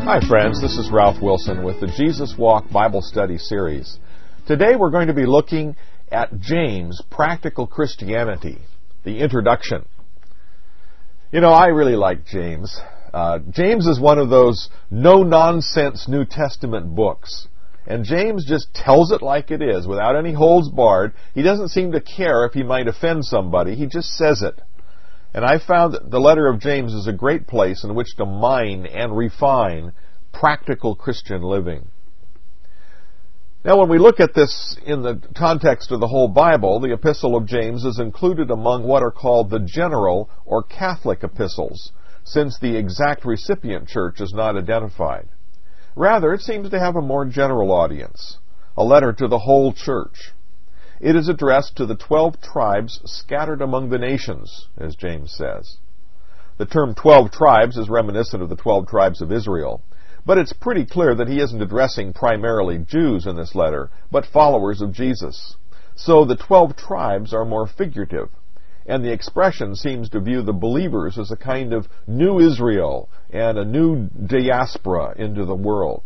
Hi friends, this is Ralph Wilson with the Jesus Walk Bible Study Series. Today we're going to be looking at James' Practical Christianity, the introduction. You know, I really like James. James is one of those no-nonsense New Testament books. And James just tells it like it is, without any holds barred. He doesn't seem to care if he might offend somebody. He just says it. And I found that the letter of James is a great place in which to mine and refine practical Christian living. Now, when we look at this in the context of the whole Bible, the Epistle of James is included among what are called the general or Catholic epistles, since the exact recipient church is not identified. Rather, it seems to have a more general audience, a letter to the whole church. It is addressed to the 12 tribes scattered among the nations, as James says. The term 12 tribes is reminiscent of the 12 tribes of Israel, but it's pretty clear that he isn't addressing primarily Jews in this letter, but followers of Jesus. So the 12 tribes are more figurative, and the expression seems to view the believers as a kind of new Israel and a new diaspora into the world.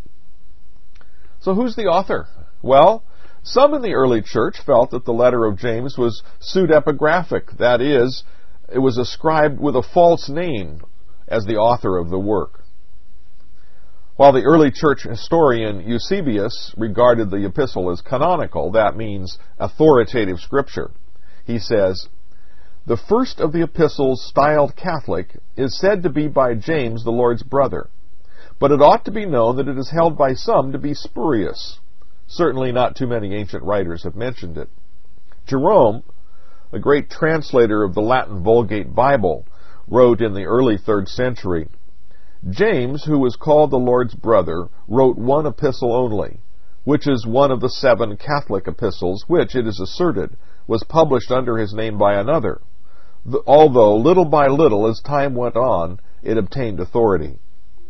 So who's the author? Well, some in the early church felt that the letter of James was pseudepigraphic. That is, it was ascribed with a false name as the author of the work. While the early church historian Eusebius regarded the epistle as canonical, that means authoritative scripture, he says, "The first of the epistles styled Catholic is said to be by James, the Lord's brother, but it ought to be known that it is held by some to be spurious. Certainly not too many ancient writers have mentioned it." Jerome, a great translator of the Latin Vulgate Bible, wrote in the early 3rd century, "James, who was called the Lord's brother, wrote one epistle only, which is one of the 7 Catholic epistles, which, it is asserted, was published under his name by another, although little by little, as time went on, it obtained authority."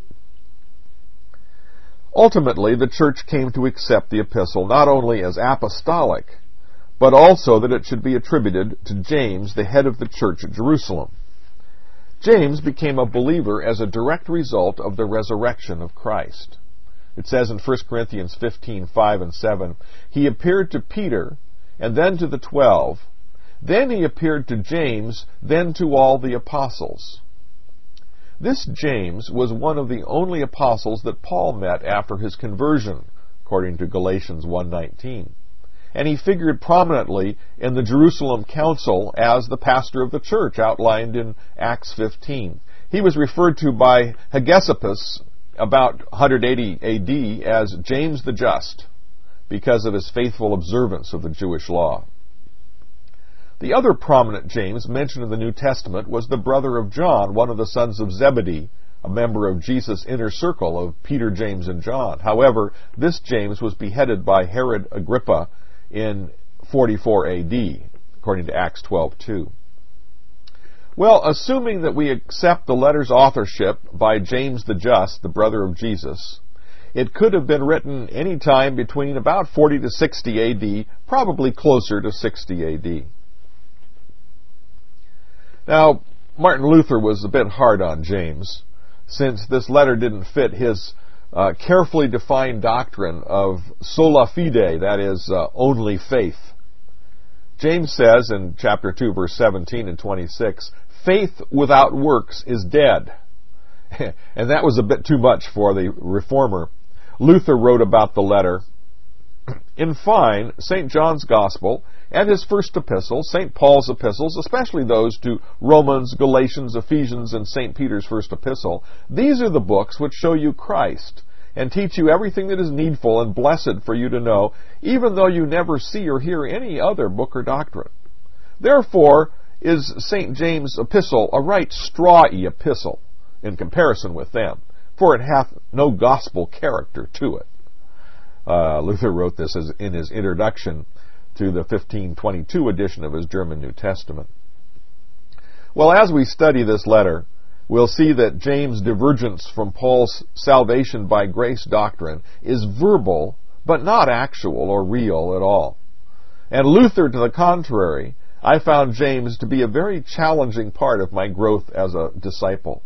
Ultimately, the church came to accept the epistle not only as apostolic, but also that it should be attributed to James, the head of the church at Jerusalem. James became a believer as a direct result of the resurrection of Christ. It says in 1 Corinthians 15:5 and 7, "He appeared to Peter, and then to the 12. Then he appeared to James, then to all the apostles." This James was one of the only apostles that Paul met after his conversion, according to Galatians 1:19. And he figured prominently in the Jerusalem Council as the pastor of the church, outlined in Acts 15. He was referred to by Hegesippus about 180 AD as James the Just, because of his faithful observance of the Jewish law. The other prominent James mentioned in the New Testament was the brother of John, one of the sons of Zebedee, a member of Jesus' inner circle of Peter, James, and John. However, this James was beheaded by Herod Agrippa in 44 AD, according to Acts 12:2. Well, assuming that we accept the letter's authorship by James the Just, the brother of Jesus, it could have been written any time between about 40 to 60 AD, probably closer to 60 AD. Now, Martin Luther was a bit hard on James, since this letter didn't fit his carefully defined doctrine of sola fide, that is, only faith. James says in chapter 2, verse 17 and 26, "Faith without works is dead." And that was a bit too much for the reformer. Luther wrote about the letter, "In fine, St. John's Gospel and his first epistle, St. Paul's epistles, especially those to Romans, Galatians, Ephesians, and St. Peter's first epistle, these are the books which show you Christ and teach you everything that is needful and blessed for you to know, even though you never see or hear any other book or doctrine. Therefore is St. James' epistle a right strawy epistle in comparison with them, for it hath no gospel character to it." Luther wrote this in his introduction to the 1522 edition of his German New Testament. Well, as we study this letter, we'll see that James' divergence from Paul's salvation by grace doctrine is verbal, but not actual or real at all. And Luther, to the contrary, I found James to be a very challenging part of my growth as a disciple.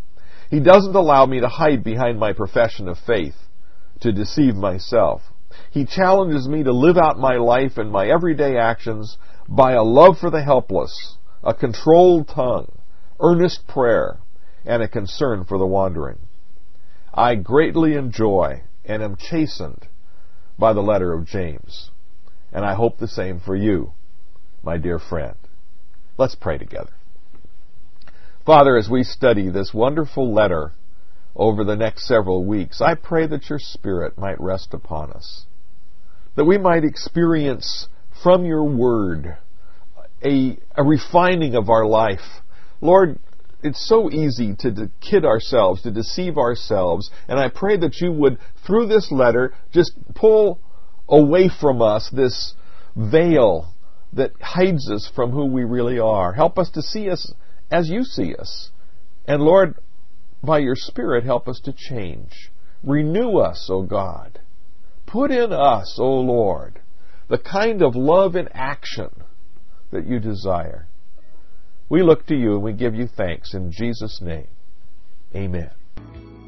He doesn't allow me to hide behind my profession of faith, to deceive myself. He challenges me to live out my life and my everyday actions by a love for the helpless, a controlled tongue, earnest prayer, and a concern for the wandering. I greatly enjoy and am chastened by the letter of James, and I hope the same for you, my dear friend. Let's pray together. Father, as we study this wonderful letter over the next several weeks, I pray that your Spirit might rest upon us, that we might experience from your word a refining of our life. Lord, it's so easy to kid ourselves, to deceive ourselves, and I pray that you would, through this letter, just pull away from us this veil that hides us from who we really are. Help us to see us as you see us. And Lord, by your Spirit, help us to change. Renew us, O God. Put in us, O Lord, the kind of love in action that you desire. We look to you and we give you thanks in Jesus' name. Amen.